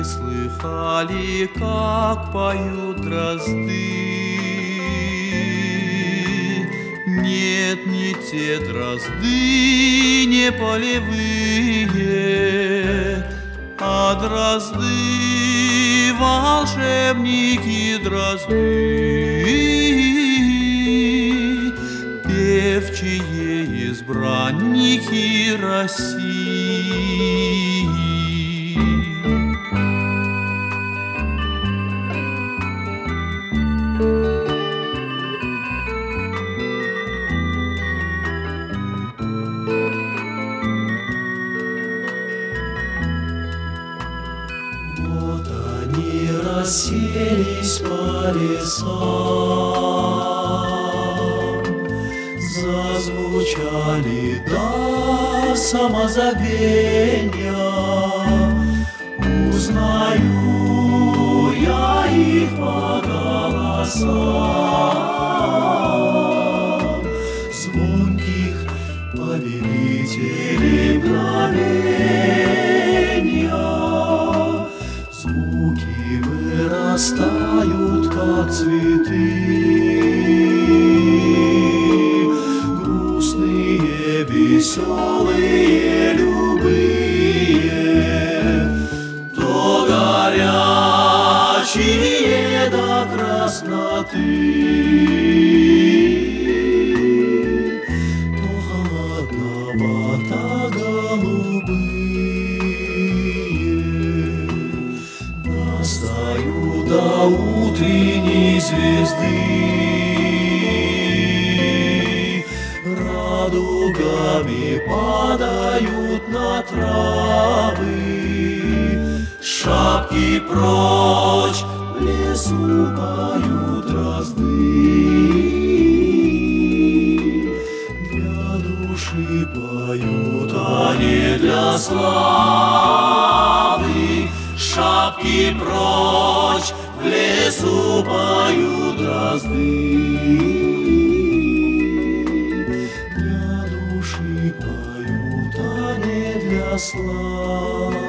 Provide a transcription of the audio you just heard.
слыхали, как поют дрозды? Нет, не те дрозды, не полевые, а дрозды, волшебники дрозды, певчие избранники России. Вот они расселись по лесам, зазвучали до самозабвения. Узнаю я их по голосам, звонких повелителей мгновения. Звуки вырастают, как цветы, грустные, веселые, любые, то горячие до красноты, то холодновато-голубые. Настаю до утренней звезды, радугами падают на травы, шапки прочь, в лесу поют дрозды. Для души поют, а не для славы. Шапки прочь, в лесу поют дрозды. Для души поют, а не для славы.